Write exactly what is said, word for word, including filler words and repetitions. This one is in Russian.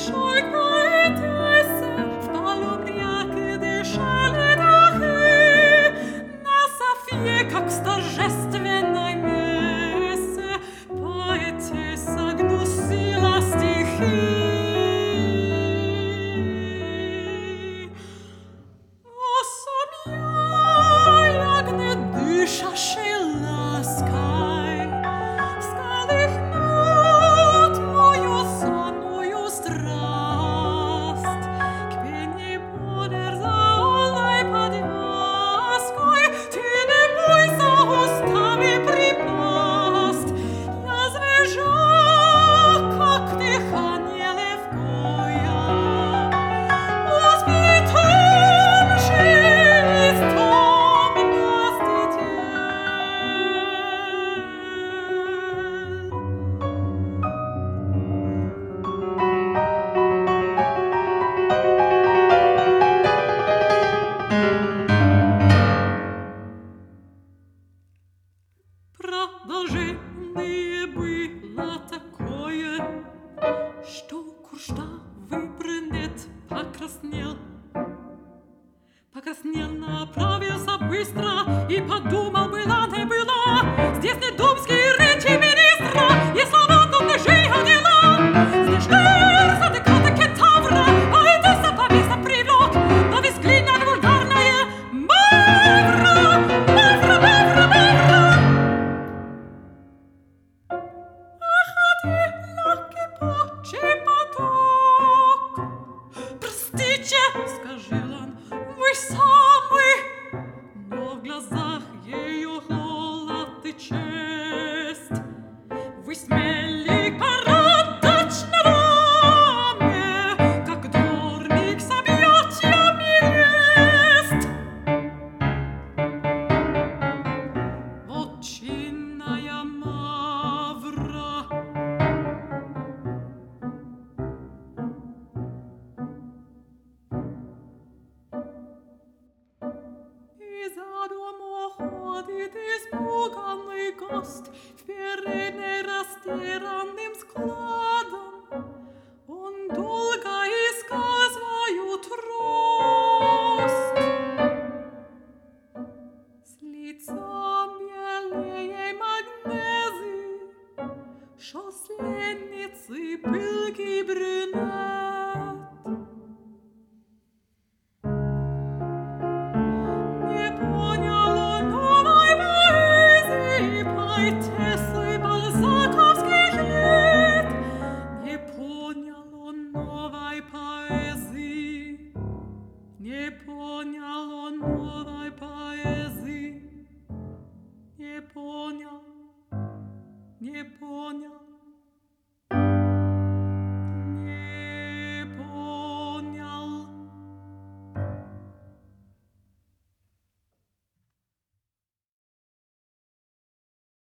Продолжение было такое, что куржавый брюнет покраснел. Покраснел, направился быстро и подумал, была не была. Здесь не думские речи министра, и слова тут не жига дела. Здесь жир задеката кентавра, а это заповеса привлек. Но весь глина вульгарная мавра, мавра, мавра, мавра. Простите, скажил он, вы самый, но в глазах ее холод и честь. Вы смели коротать на раме, как дворник с объятиями лесть. Вот чинная мавра. За дому ходит испуганный гость в передней растерянным складом. Он долго искал свою трость. С лицом белее магнезии шел с ленницы пылкий брюнет. Понял он новой поэзии, пойте